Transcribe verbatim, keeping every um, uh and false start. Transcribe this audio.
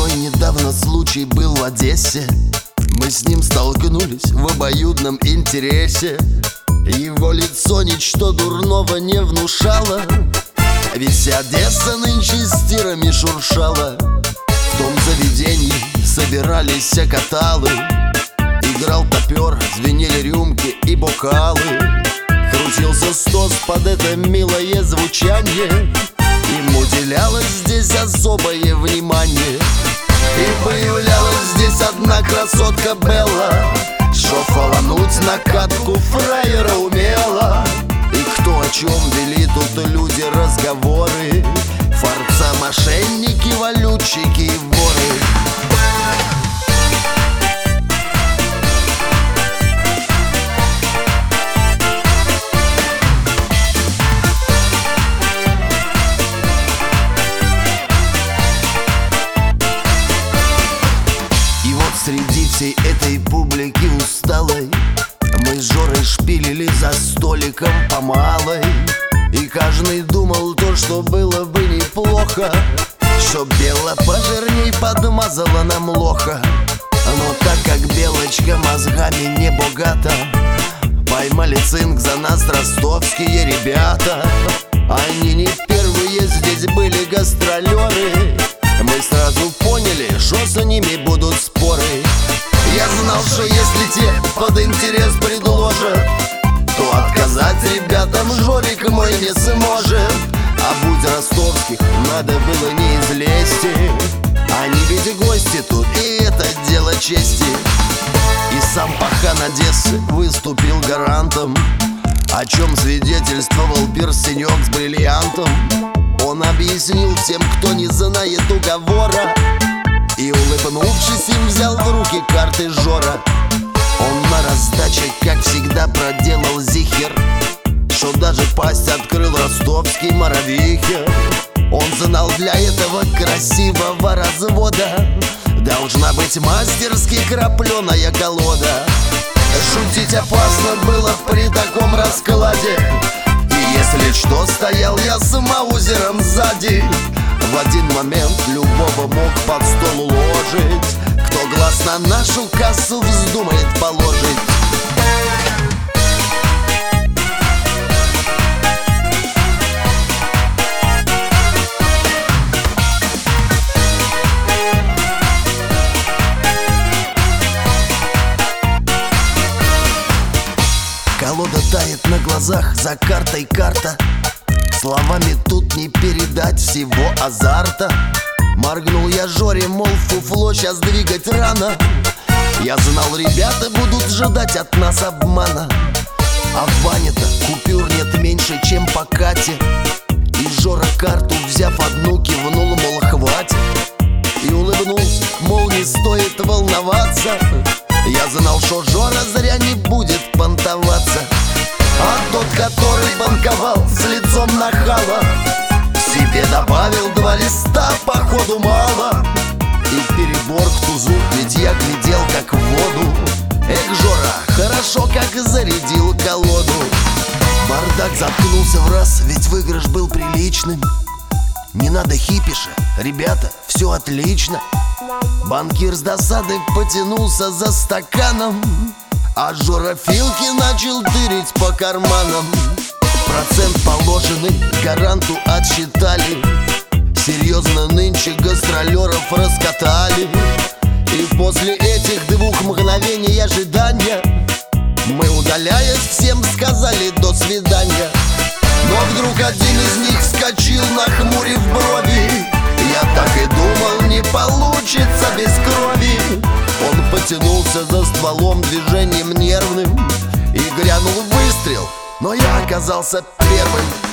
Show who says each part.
Speaker 1: одной недавно случай был в Одессе. Мы с ним столкнулись в обоюдном интересе. Его лицо ничто дурного не внушало, ведь вся Одесса нынче с тирами шуршала. В том заведении собирались каталы, играл топер, звенели рюмки и бокалы. Крутился стос под это милое звучание, им уделялось здесь особое внимание. И появлялась здесь одна красотка Белла, шо фалануть на катку фраера умела. И кто о чем вели тут люди разговоры, форца, мошенники, валютчики и воры. Среди всей этой публики усталой мы с Жорой шпилили за столиком по малой. И каждый думал то, что было бы неплохо, чтоб Белла пожирней подмазала нам лоха. Но так как Белочка мозгами не богата, поймали цинк за нас ростовские ребята. Они не первые здесь были гастролеры, мы сразу поняли, что с ними будут споры. Я знал, что если те под интерес предложат, то отказать ребятам Жорик мой не сможет. А будь ростовских, надо было не из лести, они ведь гости тут, и это дело чести. И сам пахан Одессы выступил гарантом, о чем свидетельствовал перстенек с бриллиантом. Он объяснил всем, кто не знает уговора, и, улыбнувшись, им взял в руки карты Жора. Он на раздаче, как всегда, проделал зихер, что даже пасть открыл ростовский моровихер. Он знал, для этого красивого развода должна быть мастерски крапленая колода. Шутить опасно было при таком раскладе, и если что, стоял я с маузером сзади. В один момент любого мог под стол уложить, кто глаз на нашу кассу вздумает положить. Колода тает на глазах, за картой карта. Словами тут не передать всего азарта. Моргнул я Жоре, мол, фуфло щас двигать рано. Я знал, ребята будут ждать от нас обмана. А в бане-то купюр нет меньше, чем по Кате. И Жора, карту взяв одну, кивнул, мол, хватит. И улыбнулся, мол, не стоит волноваться. Я знал, что Жора зря не будет понтоваться. А тот, который банковал с лицом нахала, себе добавил два листа, походу мало. И перебор к тузу, ведь я глядел как в воду. Эх, Жора, хорошо как зарядил колоду. Бардак заткнулся в раз, ведь выигрыш был приличным. Не надо хипиша, ребята, все отлично. Банкир с досадой потянулся за стаканом, а Жора Филки начал тырить по карманам. Процент положенный, гаранту отсчитали. Серьезно нынче гастролеров раскатали. И после этих двух мгновений ожидания мы, удаляясь, всем сказали до свидания. Но вдруг один из них вскочил, нахмурив брови. Я так и думал, не получится без крови. Он потянулся за стволом движением нервным, и грянул выстрел, но я оказался первым.